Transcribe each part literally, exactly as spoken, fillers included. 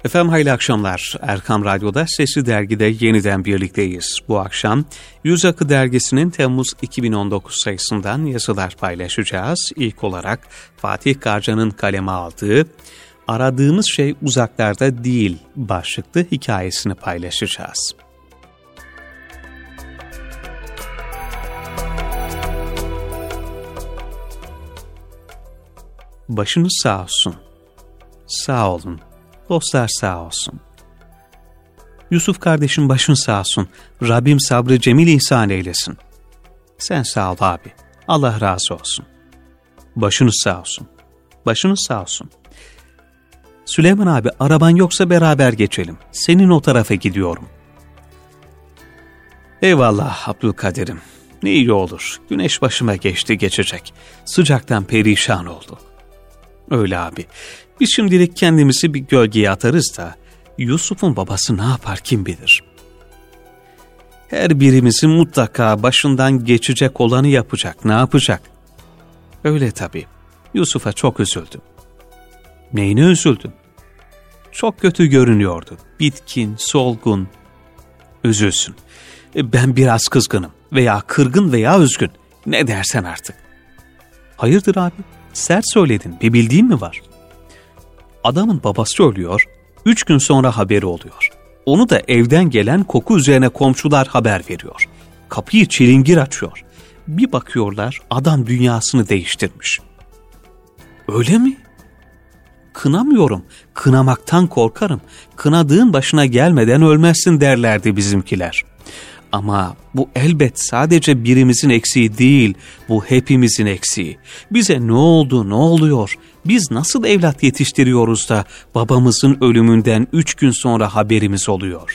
Efendim hayırlı akşamlar. Erkam Radyo'da Sesli Dergi'de yeniden birlikteyiz. Bu akşam Yüz Akı Dergisi'nin Temmuz iki bin on dokuz sayısından yazılar paylaşacağız. İlk olarak Fatih Karca'nın kaleme aldığı "Aradığımız şey uzaklarda değil" başlıklı hikayesini paylaşacağız. Başınız sağ olsun. Sağ olun. Dostlar sağ olsun. Yusuf kardeşim başın sağ olsun. Rabbim sabrı cemil ihsan eylesin. Sen sağ ol abi. Allah razı olsun. Başınız sağ olsun. Başınız sağ olsun. Süleyman abi araban yoksa beraber geçelim. Senin o tarafa gidiyorum. Eyvallah Abdülkadir'im. Ne iyi olur. Güneş başıma geçti geçecek. Sıcaktan perişan olduk. Öyle abi. Biz şimdilik kendimizi bir gölgeye atarız da Yusuf'un babası ne yapar kim bilir. Her birimizin mutlaka başından geçecek olanı yapacak. Ne yapacak? Öyle tabii. Yusuf'a çok üzüldüm. Neyine üzüldüm? Çok kötü görünüyordu. Bitkin, solgun. Üzülsün. Ben biraz kızgınım veya kırgın veya üzgün. Ne dersen artık. Hayırdır abi? Sert söyledin. Bir bildiğin mi var? Adamın babası ölüyor, üç gün sonra haberi oluyor. Onu da evden gelen koku üzerine komşular haber veriyor. Kapıyı çilingir açıyor. Bir bakıyorlar, adam dünyasını değiştirmiş. Öyle mi? Kınamıyorum, kınamaktan korkarım. Kınadığın başına gelmeden ölmezsin derlerdi bizimkiler. Ama bu elbet sadece birimizin eksiği değil, bu hepimizin eksiği. Bize ne oldu, ne oluyor? Biz nasıl evlat yetiştiriyoruz da babamızın ölümünden üç gün sonra haberimiz oluyor?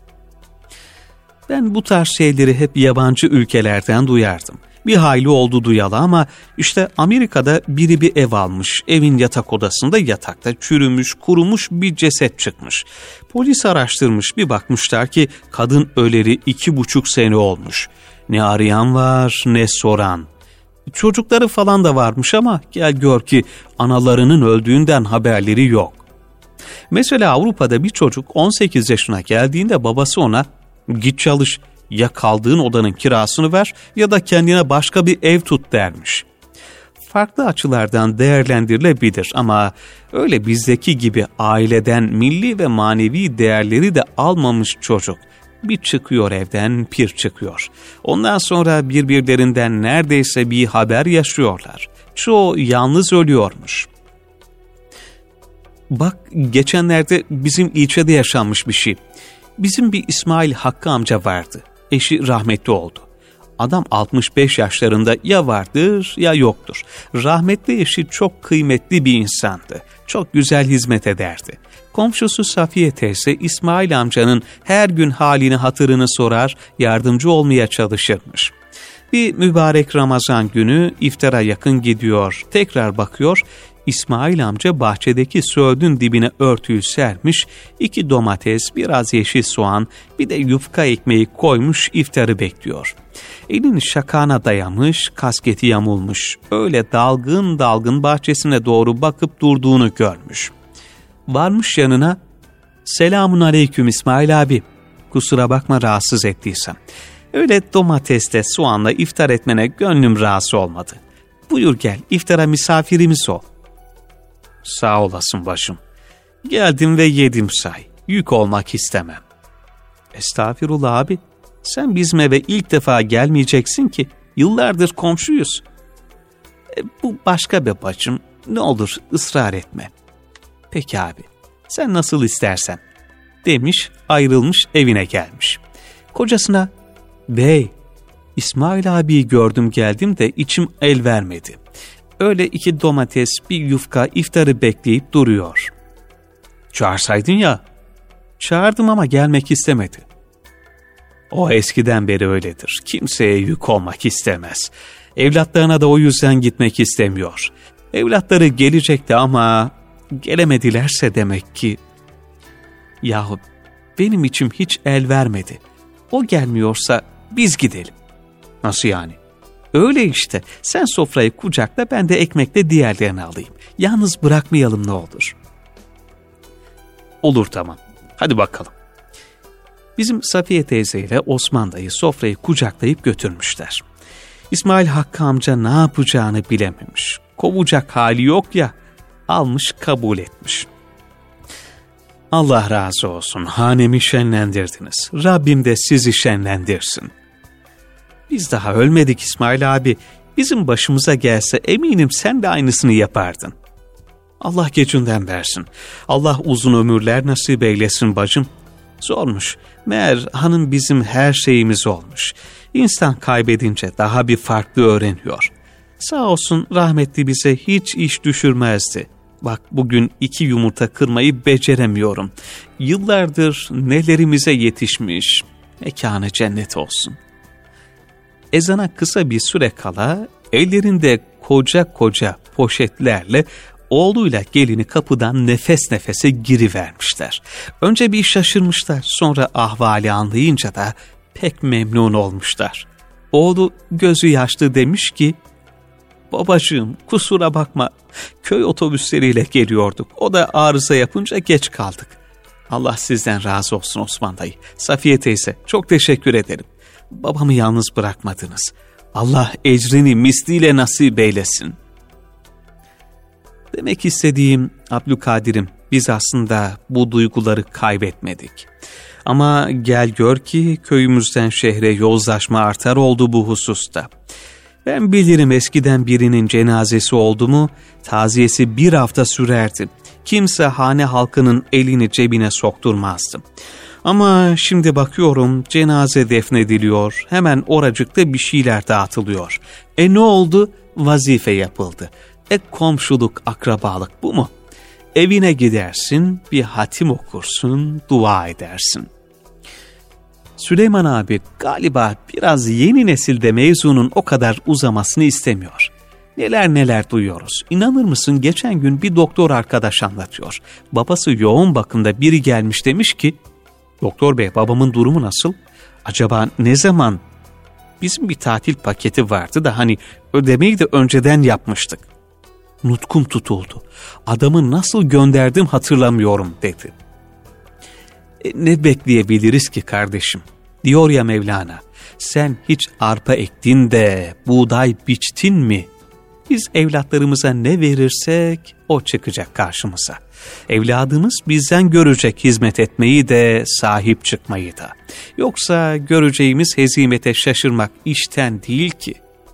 Ben bu tarz şeyleri hep yabancı ülkelerden duyardım. Bir hayli oldu duyalı ama işte Amerika'da biri bir ev almış. Evin yatak odasında yatakta çürümüş, kurumuş bir ceset çıkmış. Polis araştırmış, bir bakmışlar ki kadın öleli iki buçuk sene olmuş. Ne arayan var ne soran. Çocukları falan da varmış ama gel gör ki analarının öldüğünden haberleri yok. Mesela Avrupa'da bir çocuk on sekiz yaşına geldiğinde babası ona "Git çalış, ya kaldığın odanın kirasını ver ya da kendine başka bir ev tut" dermiş. Farklı açılardan değerlendirilebilir ama öyle bizdeki gibi aileden milli ve manevi değerleri de almamış çocuk bir çıkıyor evden pir çıkıyor. Ondan sonra birbirlerinden neredeyse bir haber yaşıyorlar. Çoğu yalnız ölüyormuş. Bak geçenlerde bizim ilçede yaşanmış bir şey. Bizim bir İsmail Hakkı amca vardı. Eşi rahmetli oldu. Adam altmış beş yaşlarında ya vardır ya yoktur. Rahmetli eşi çok kıymetli bir insandı. Çok güzel hizmet ederdi. Komşusu Safiye teyze İsmail amcanın her gün halini hatırını sorar, yardımcı olmaya çalışırmış. Bir mübarek Ramazan günü iftara yakın gidiyor, tekrar bakıyor. İsmail amca bahçedeki söğüdün dibine örtüyü sermiş, iki domates, biraz yeşil soğan, bir de yufka ekmeği koymuş iftarı bekliyor. Elini şakağına dayamış, kasketi yamulmuş, öyle dalgın dalgın bahçesine doğru bakıp durduğunu görmüş. Varmış yanına, "Selamun aleyküm İsmail abi, kusura bakma rahatsız ettiysem. Öyle domatesle soğanla iftar etmene gönlüm razı olmadı. Buyur gel, iftara misafirimiz ol." "Sağ olasın başım. Geldim ve yedim say. Yük olmak istemem." "Estağfirullah abi. Sen bizim eve ilk defa gelmeyeceksin ki. Yıllardır komşuyuz." E, "Bu başka be bacım. Ne olur ısrar etme." "Peki abi. Sen nasıl istersen." demiş, ayrılmış evine gelmiş. Kocasına, "Bey, İsmail abiyi gördüm geldim de içim el vermedi. Öyle iki domates, bir yufka iftarı bekleyip duruyor." "Çağırsaydın ya." "Çağırdım ama gelmek istemedi." "O eskiden beri öyledir. Kimseye yük olmak istemez. Evlatlarına da o yüzden gitmek istemiyor. Evlatları gelecekti ama gelemedilerse demek ki." "Yahu benim içim hiç el vermedi. O gelmiyorsa biz gidelim." "Nasıl yani?" "Öyle işte. Sen sofrayı kucakla, ben de ekmekle diğerlerini alayım. Yalnız bırakmayalım ne olur." Olur tamam. Hadi bakalım. Bizim Safiye teyze ile Osman dayı sofrayı kucaklayıp götürmüşler. İsmail Hakkı amca ne yapacağını bilememiş. Kovacak hali yok ya, almış kabul etmiş. Allah razı olsun, hanemi şenlendirdiniz. Rabbim de sizi şenlendirsin. Biz daha ölmedik İsmail abi. Bizim başımıza gelse eminim sen de aynısını yapardın. Allah gecinden versin. Allah uzun ömürler nasip eylesin bacım. Zormuş. Meğer hanım bizim her şeyimiz olmuş. İnsan kaybedince daha bir farklı öğreniyor. Sağ olsun rahmetli bize hiç iş düşürmezdi. Bak bugün iki yumurta kırmayı beceremiyorum. Yıllardır nelerimize yetişmiş. Mekanı cennet olsun. Ezana kısa bir süre kala ellerinde koca koca poşetlerle oğluyla gelini kapıdan nefes nefese girivermişler. Önce bir şaşırmışlar, sonra ahvali anlayınca da pek memnun olmuşlar. Oğlu gözü yaşlı demiş ki, babacığım kusura bakma, köy otobüsleriyle geliyorduk. O da arıza yapınca geç kaldık. Allah sizden razı olsun Osman dayı. Safiye teyze çok teşekkür ederim. Babamı yalnız bırakmadınız. Allah ecrini misliyle nasip eylesin. Demek istediğim Abdülkadir'im, biz aslında bu duyguları kaybetmedik. Ama gel gör ki köyümüzden şehre yozlaşma artar oldu bu hususta. Ben bilirim eskiden birinin cenazesi oldu mu taziyesi bir hafta sürerdi. Kimse hane halkının elini cebine sokturmazdı. Ama şimdi bakıyorum cenaze defnediliyor, hemen oracıkta bir şeyler dağıtılıyor. E ne oldu? Vazife yapıldı. E komşuluk, akrabalık bu mu? Evine gidersin, bir hatim okursun, dua edersin. Süleyman abi galiba biraz yeni nesilde mevzunun o kadar uzamasını istemiyor. Neler neler duyuyoruz. İnanır mısın geçen gün bir doktor arkadaş anlatıyor. Babası yoğun bakımda biri gelmiş demiş ki, doktor bey babamın durumu nasıl? Acaba ne zaman? Bizim bir tatil paketi vardı da hani ödemeyi de önceden yapmıştık. Nutkum tutuldu. Adamı nasıl gönderdim hatırlamıyorum dedi. E, ne bekleyebiliriz ki kardeşim? Diyor ya Mevlana, sen hiç arpa ektin de buğday biçtin mi? Biz evlatlarımıza ne verirsek o çıkacak karşımıza. Evladımız bizden görecek hizmet etmeyi de sahip çıkmayı da. Yoksa göreceğimiz hezimete şaşırmak işten değil ki.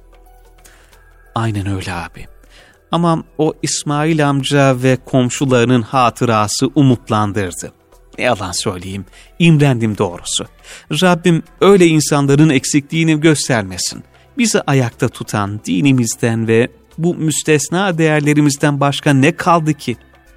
Aynen öyle abi. Ama o İsmail amca ve komşularının hatırası umutlandırdı. Ne yalan söyleyeyim, imrendim doğrusu. Rabbim öyle insanların eksikliğini göstermesin. Bizi ayakta tutan dinimizden ve bu müstesna değerlerimizden başka ne kaldı ki?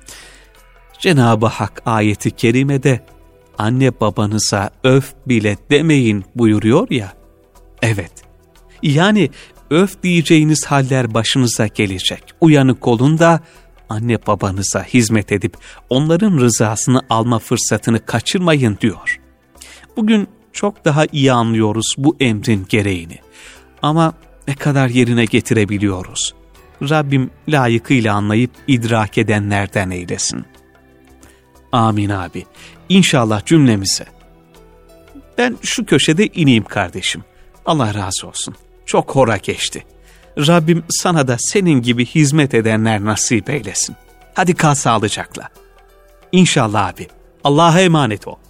Cenab-ı Hak ayeti kerimede anne babanıza öf bile demeyin buyuruyor ya. Evet, yani öf diyeceğiniz haller başınıza gelecek. Uyanık olun da anne babanıza hizmet edip onların rızasını alma fırsatını kaçırmayın diyor. Bugün çok daha iyi anlıyoruz bu emrin gereğini. Ama ne kadar yerine getirebiliyoruz? Rabbim layıkıyla anlayıp idrak edenlerden eylesin. Amin abi. İnşallah cümlemize. Ben şu köşede ineyim kardeşim. Allah razı olsun. Çok hora geçti. Rabbim sana da senin gibi hizmet edenler nasip eylesin. Hadi kal sağlıcakla. İnşallah abi. Allah'a emanet ol.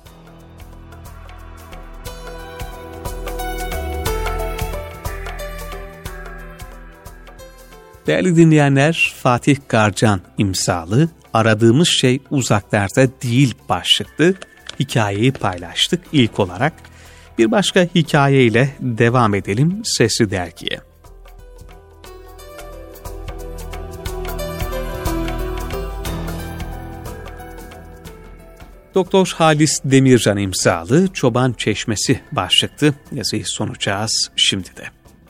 Değerli dinleyenler, Fatih Garcan imzalı Aradığımız Şey Uzaklarda Değil başlıklı hikayeyi paylaştık ilk olarak. Bir başka hikayeyle devam edelim Sesli Dergi'ye. Doktor Halis Demircan imzalı Çoban Çeşmesi başlıklı yazıyı sunacağız şimdi de.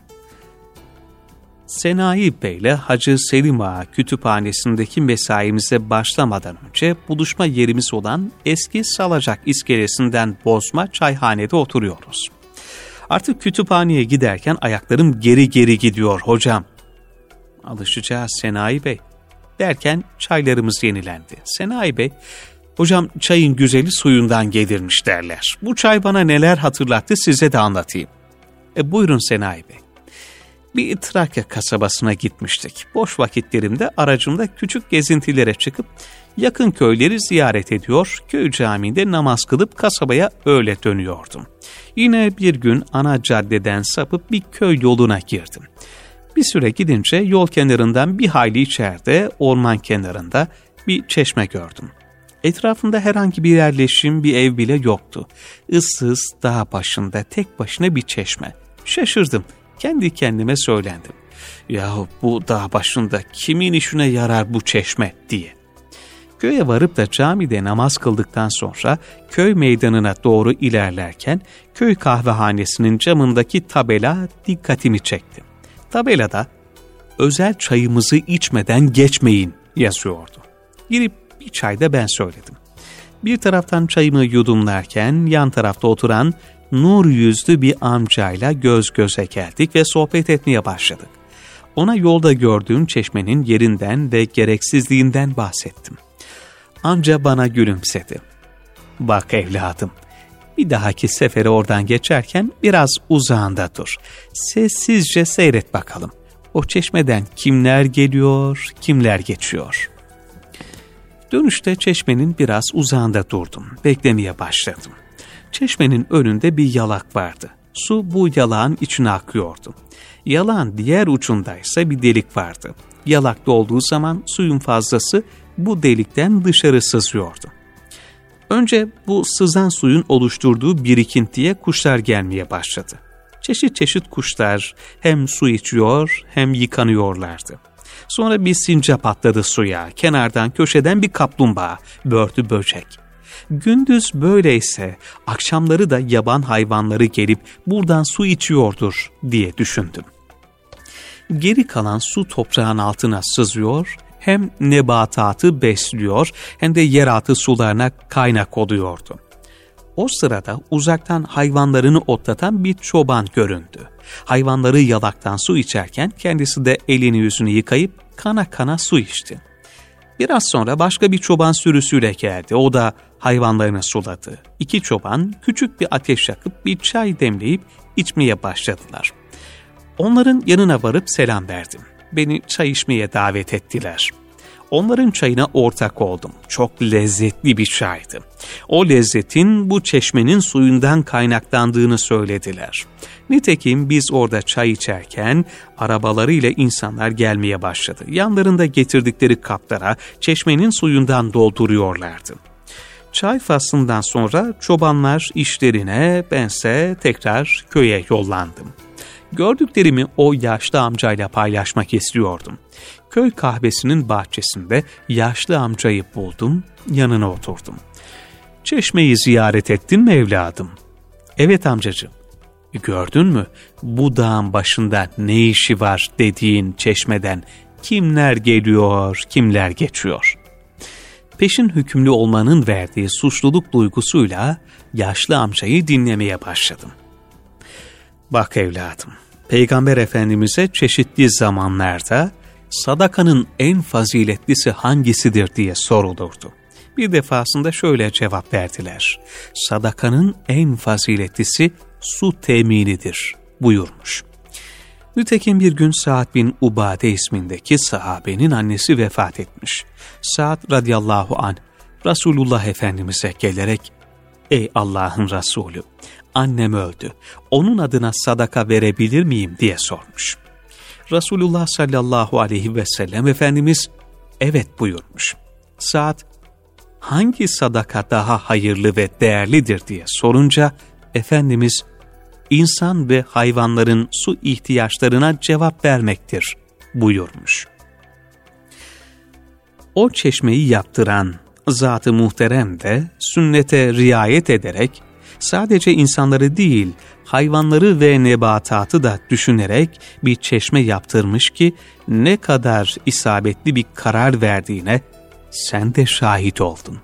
Senayi Bey ile Hacı Selim Ağa kütüphanesindeki mesaimize başlamadan önce buluşma yerimiz olan eski Salacak iskelesinden bozma çayhanede oturuyoruz. Artık kütüphaneye giderken ayaklarım geri geri gidiyor hocam. Alışacağız Senayi Bey. Derken çaylarımız yenilendi. Senayi Bey, Hocam çayın güzeli suyundan gelirmiş derler. Bu çay bana neler hatırlattı size de anlatayım. E buyurun Senayi Bey. Bir Trakya kasabasına gitmiştik. Boş vakitlerimde aracımda küçük gezintilere çıkıp yakın köyleri ziyaret ediyor, köy camiinde namaz kılıp kasabaya öyle dönüyordum. Yine bir gün ana caddeden sapıp bir köy yoluna girdim. Bir süre gidince yol kenarından bir hayli içeride, orman kenarında bir çeşme gördüm. Etrafında herhangi bir yerleşim, bir ev bile yoktu. Issız dağ başında tek başına bir çeşme. Şaşırdım. Kendi kendime söylendim. Yahu bu dağ başında kimin işine yarar bu çeşme diye. Köye varıp da camide namaz kıldıktan sonra köy meydanına doğru ilerlerken köy kahvehanesinin camındaki tabela dikkatimi çekti. Tabelada özel çayımızı içmeden geçmeyin yazıyordu. Girip bir çay da ben söyledim. Bir taraftan çayımı yudumlarken yan tarafta oturan nur yüzlü bir amcayla göz göze geldik ve sohbet etmeye başladık. Ona yolda gördüğüm çeşmenin yerinden ve gereksizliğinden bahsettim. Amca bana gülümsedi. Bak evladım, bir dahaki sefere oradan geçerken biraz uzağında dur. Sessizce seyret bakalım. O çeşmeden kimler geliyor, kimler geçiyor. Dönüşte çeşmenin biraz uzağında durdum. Beklemeye başladım. Çeşmenin önünde bir yalak vardı. Su bu yalağın içine akıyordu. Yalağın diğer ucundaysa bir delik vardı. Yalak dolduğu zaman suyun fazlası bu delikten dışarı sızıyordu. Önce bu sızan suyun oluşturduğu birikintiye kuşlar gelmeye başladı. Çeşit çeşit kuşlar hem su içiyor hem yıkanıyorlardı. Sonra bir sincap atladı suya, kenardan köşeden bir kaplumbağa, börtü böcek. Gündüz böyleyse akşamları da yaban hayvanları gelip buradan su içiyordur diye düşündüm. Geri kalan su toprağın altına sızıyor, hem nebatatı besliyor hem de yeraltı sularına kaynak oluyordu. O sırada uzaktan hayvanlarını otlatan bir çoban göründü. Hayvanları yalaktan su içerken kendisi de elini yüzünü yıkayıp kana kana su içti. Biraz sonra başka bir çoban sürüsüyle geldi. O da hayvanlarını suladı. İki çoban küçük bir ateş yakıp bir çay demleyip içmeye başladılar. Onların yanına varıp selam verdim. Beni çay içmeye davet ettiler. Onların çayına ortak oldum. Çok lezzetli bir çaydı. O lezzetin bu çeşmenin suyundan kaynaklandığını söylediler. Nitekim biz orada çay içerken arabalarıyla insanlar gelmeye başladı. Yanlarında getirdikleri kaplara çeşmenin suyundan dolduruyorlardı. Çay faslından sonra çobanlar işlerine, bense tekrar köye yollandım. Gördüklerimi o yaşlı amcayla paylaşmak istiyordum. Köy kahvesinin bahçesinde yaşlı amcayı buldum, yanına oturdum. Çeşmeyi ziyaret ettin mi evladım? Evet amcacığım. Gördün mü bu dağın başında ne işi var dediğin çeşmeden kimler geliyor, kimler geçiyor? Peşin hükümlü olmanın verdiği suçluluk duygusuyla yaşlı amcayı dinlemeye başladım. Bak evladım, Peygamber Efendimiz'e çeşitli zamanlarda sadakanın en faziletlisi hangisidir diye sorulurdu. Bir defasında şöyle cevap verdiler. Sadakanın en faziletlisi su teminidir buyurmuş. Nitekim bir gün Sa'd bin Ubade ismindeki sahabenin annesi vefat etmiş. Sa'd radıyallahu anh Resulullah Efendimiz'e gelerek ''Ey Allah'ın Resulü, annem öldü, onun adına sadaka verebilir miyim?'' diye sormuş. Resulullah sallallahu aleyhi ve sellem Efendimiz evet buyurmuş. Sa'd hangi sadaka daha hayırlı ve değerlidir diye sorunca Efendimiz insan ve hayvanların su ihtiyaçlarına cevap vermektir buyurmuş. O çeşmeyi yaptıran Zat-ı Muhterem de sünnete riayet ederek sadece insanları değil hayvanları ve nebatatı da düşünerek bir çeşme yaptırmış ki ne kadar isabetli bir karar verdiğine sen de şahit oldun.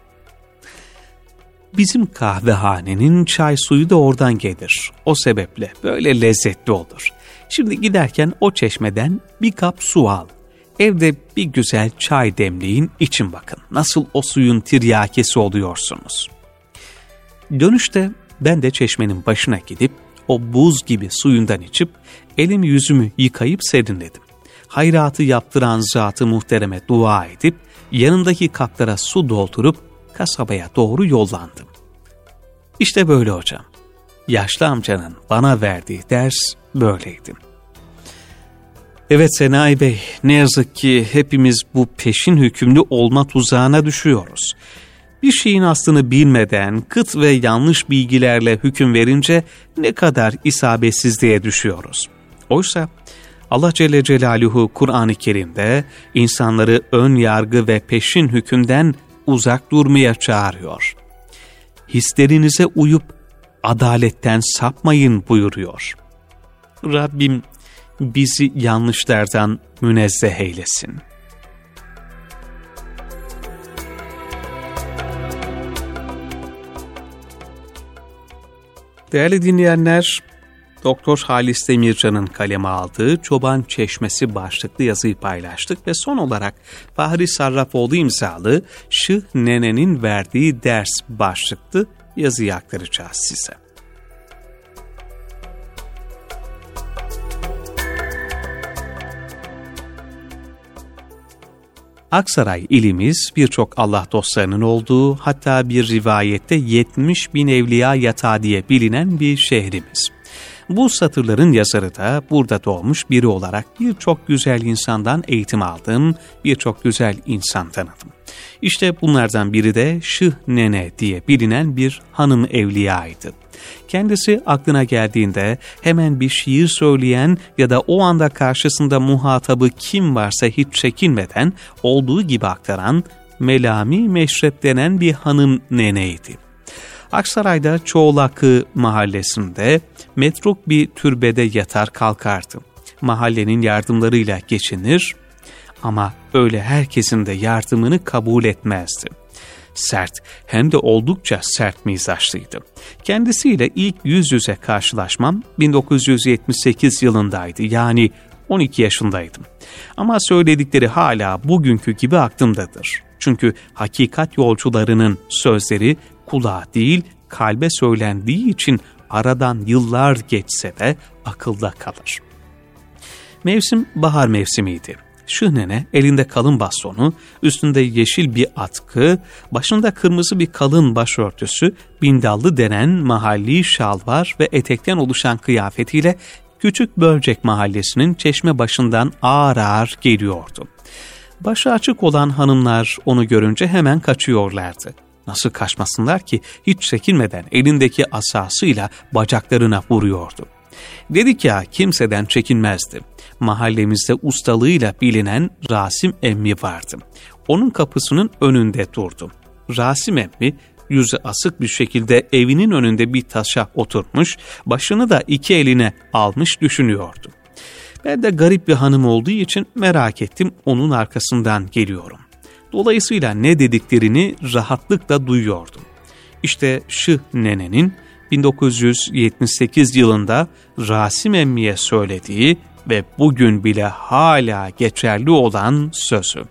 Bizim kahvehanenin çay suyu da oradan gelir. O sebeple böyle lezzetli olur. Şimdi giderken o çeşmeden bir kap su al. Evde bir güzel çay demleyin, için bakın. Nasıl o suyun tiryakesi oluyorsunuz. Dönüşte ben de çeşmenin başına gidip o buz gibi suyundan içip elimi yüzümü yıkayıp serinledim. Hayratı yaptıran Zat-ı Muhterem'e dua edip yanındaki kaplara su doldurup kasabaya doğru yollandım. İşte böyle hocam. Yaşlı amcanın bana verdiği ders böyleydi. Evet Senai Bey, ne yazık ki hepimiz bu peşin hükümlü olma tuzağına düşüyoruz. Bir şeyin aslını bilmeden kıt ve yanlış bilgilerle hüküm verince ne kadar isabetsizliğe düşüyoruz. Oysa Allah Celle Celaluhu Kur'an-ı Kerim'de insanları ön yargı ve peşin hükümden uzak durmaya çağırıyor. Hislerinize uyup adaletten sapmayın buyuruyor. Rabbim bizi yanlışlardan münezzeh eylesin. Değerli dinleyenler, Doktor Halis Demircan'ın kaleme aldığı Çoban Çeşmesi başlıklı yazıyı paylaştık ve son olarak Fahri Sarrafoğlu imzalı Şıh Nene'nin verdiği ders başlıklı yazıyı aktaracağız size. Aksaray ilimiz birçok Allah dostlarının olduğu, hatta bir rivayette yetmiş bin evliya yatağı diye bilinen bir şehrimiz. Bu satırların yazarı da burada doğmuş biri olarak birçok güzel insandan eğitim aldım, birçok güzel insan tanıdım. İşte bunlardan biri de Şıh Nene diye bilinen bir hanım evliyaydı. Kendisi aklına geldiğinde hemen bir şiir söyleyen ya da o anda karşısında muhatabı kim varsa hiç çekinmeden olduğu gibi aktaran Melami Meşrep denen bir hanım neneydi. Aksaray'da Çoğlakı mahallesinde metruk bir türbede yatar kalkardı. Mahallenin yardımlarıyla geçinir ama öyle herkesin de yardımını kabul etmezdi. Sert, hem de oldukça sert mizaçlıydı. Kendisiyle ilk yüz yüze karşılaşmam bin dokuz yüz yetmiş sekiz yılındaydı, yani on iki yaşındaydım. Ama söyledikleri hala bugünkü gibi aklımdadır. Çünkü hakikat yolcularının sözleri kulağa değil kalbe söylendiği için aradan yıllar geçse de akılda kalır. Mevsim bahar mevsimiydi. Şıh Nene elinde kalın bastonu, üstünde yeşil bir atkı, başında kırmızı bir kalın başörtüsü, bindallı denen mahalli şalvar ve etekten oluşan kıyafetiyle Küçük Bölcek mahallesinin çeşme başından ağır ağır geliyordu. Başı açık olan hanımlar onu görünce hemen kaçıyorlardı. Nasıl kaçmasınlar ki, hiç çekinmeden elindeki asasıyla bacaklarına vuruyordu. Dedik ya, kimseden çekinmezdi. Mahallemizde ustalığıyla bilinen Rasim emmi vardı. Onun kapısının önünde durdu. Rasim emmi yüzü asık bir şekilde evinin önünde bir taşa oturmuş, başını da iki eline almış düşünüyordu. Ben de garip bir hanım olduğu için merak ettim, onun arkasından geliyorum. Dolayısıyla ne dediklerini rahatlıkla duyuyordum. İşte Şıh Nene'nin bin dokuz yüz yetmiş sekiz yılında Rasim emmiye söylediği ve bugün bile hala geçerli olan sözü.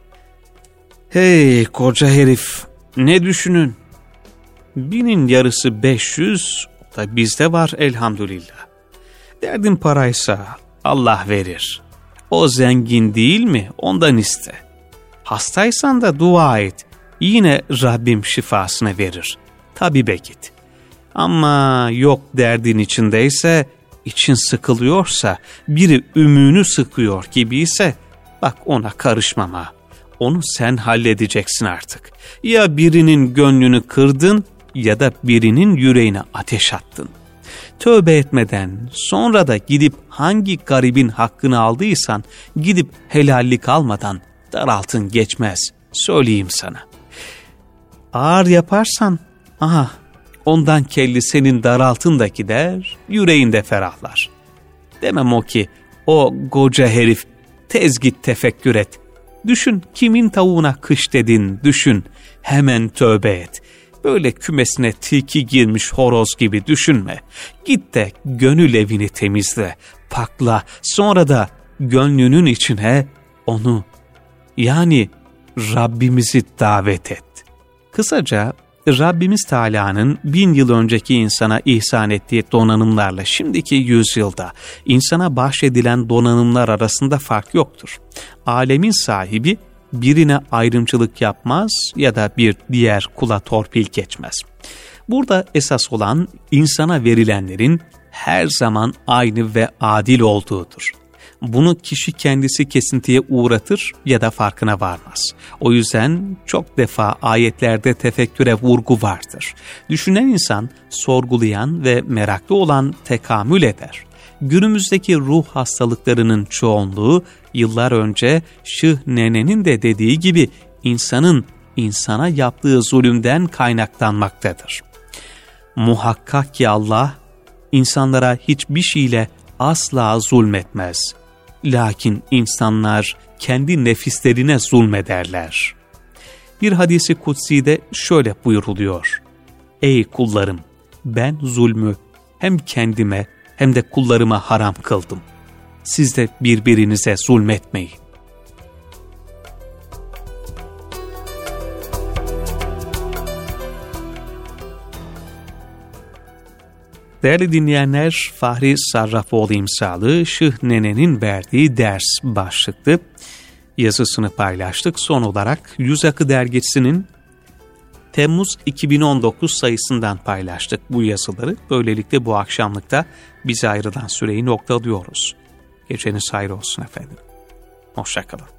Hey koca herif, ne düşünün? Binin yarısı beş yüz, da bizde var elhamdülillah. Derdin paraysa Allah verir. O zengin değil mi? Ondan iste. Hastaysan da dua et. Yine Rabbim şifasını verir. Tabibe git. Ama yok derdin içindeyse, için sıkılıyorsa, biri ümüğünü sıkıyor gibiyse, bak ona karışmama. Onu sen halledeceksin artık. Ya birinin gönlünü kırdın ya da birinin yüreğine ateş attın. Tövbe etmeden sonra da gidip hangi garibin hakkını aldıysan, gidip helallik almadan daraltın geçmez, söyleyeyim sana. Ağır yaparsan, aha ondan kelli senin daraltın da gider, yüreğinde ferahlar. Demem o ki, o koca herif tez git tefekkür et. Düşün, kimin tavuğuna kış dedin, düşün, hemen tövbe et. Böyle kümesine tilki girmiş horoz gibi düşünme. Git de gönül evini temizle, pakla, sonra da gönlünün içine onu, yani Rabbimizi davet et. Kısaca Rabbimiz Teala'nın bin yıl önceki insana ihsan ettiği donanımlarla şimdiki yüzyılda insana bahşedilen donanımlar arasında fark yoktur. Alemin sahibi birine ayrımcılık yapmaz ya da bir diğer kula torpil geçmez. Burada esas olan insana verilenlerin her zaman aynı ve adil olduğudur. Bunu kişi kendisi kesintiye uğratır ya da farkına varmaz. O yüzden çok defa ayetlerde tefekküre vurgu vardır. Düşünen insan, sorgulayan ve meraklı olan tekamül eder. Günümüzdeki ruh hastalıklarının çoğunluğu yıllar önce Şıh Nene'nin de dediği gibi insanın insana yaptığı zulümden kaynaklanmaktadır. Muhakkak ki Allah insanlara hiçbir şeyle asla zulmetmez. Lakin insanlar kendi nefislerine zulmederler. Bir hadisi kutsi'de şöyle buyuruluyor: Ey kullarım, ben zulmü hem kendime hem de kullarıma haram kıldım. Siz de birbirinize zulmetmeyin. Değerli dinleyenler, Fahri Sarrafoğlu imzalı Şıh Nene'nin verdiği ders başlıklı yazısını paylaştık. Son olarak Yüz Akı Dergisi'nin Temmuz iki bin on dokuz sayısından paylaştık bu yazıları. Böylelikle bu akşamlıkta bize ayrılan süreyi noktalıyoruz. Geceniz hayır olsun efendim. Hoşça kalın.